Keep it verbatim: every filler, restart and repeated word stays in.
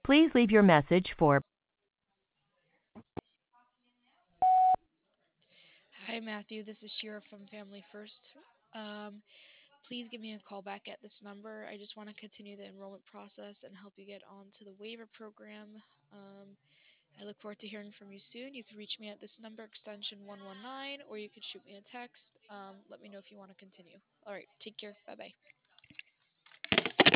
Please leave your message for Hi, Matthew. This is Shira from Family First. Um, Please give me a call back at this number. I just want to continue the enrollment process and help you get onto the waiver program. Um, I look forward to hearing from you soon. You can reach me at this number, extension one one nine, or you can shoot me a text. Um, let me know if you want to continue. All right, take care. Bye bye.